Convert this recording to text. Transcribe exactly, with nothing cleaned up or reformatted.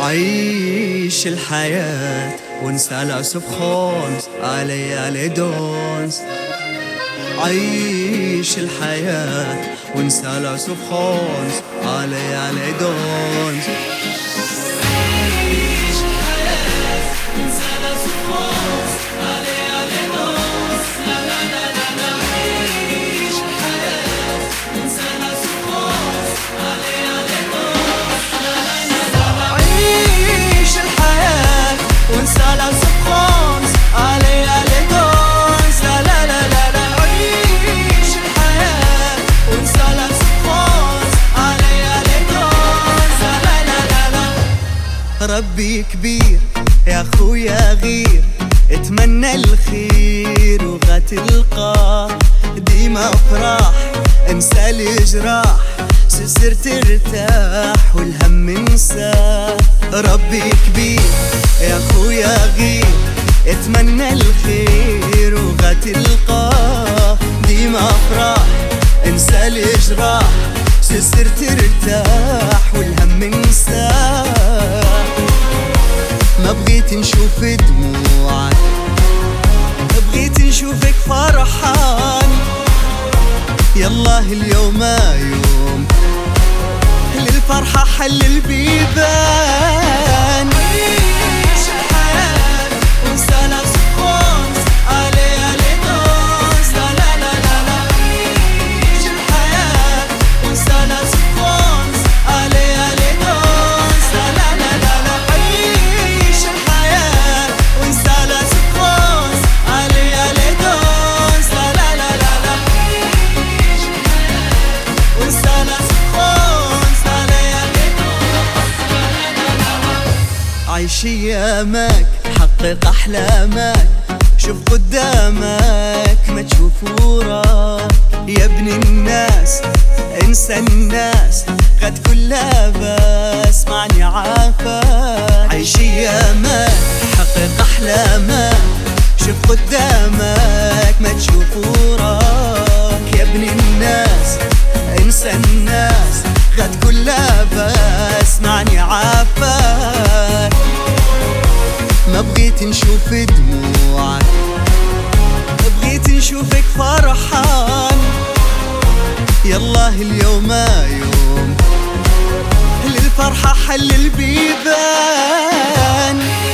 عيش الحياة وانسى الأسف خونس علي علي دونس. عيش الحياة وانسى الأسف خونس علي علي دونس. عيش الحياة وانسى الأسف خونس علي علي دونس. لا لا لا لا لا. عيش الحياة وانسى الأسف خونس علي علي دونس. لا لا لا لا. عيش الحياة وانسى الأسف خونس علي علي دونس. لا لا لا لا لا. عيش الحياة وانسى الأسف خونس علي علي دونس. لا لا لا لا لا. ربي كبير يا خويا غير، اتمنى الخير وغتلقاه ديما افراح، انسى الجراح سسر ترتاح والهم انساه. ربي كبير يا خويا غير، اتمنى الخير وغتلقاه ديما افراح، انسى الجراح سسر ترتاح والهم انساه. ما بغيت نشوف دموعك، بغيت نشوفك فرحان. يالله اليوم يوم للفرحة حل البيبان. عيش الحياة وانسى الأسف خونس علي علي دونس. لا لا لا لا لا. عيش الحياة وانسى الأسف خونس علي علي دونس. لا لا لا لا لا. عيش الحياة وانسى الأسف خونس علي علي دونس. لا لا لا لا لا. عيش الحياة وانسى الأسف خونس علي علي دونس. لا لا لا لا. عيش ايامك حقق احلامك، شوف قدامك ما تشوف وراك. يا ابن الناس انسى الناس غد كلها بس معني عافاك. عيش ايامك حقق احلامك، شوف قدامك ما تشوف وراك. يا ابن الناس انسى الناس غد كلها بس معني عافاك. ما بغيت نشوف دموعك، بغيت نشوفك فرحان. يالله اليوم يوم للفرحة حل البيبان.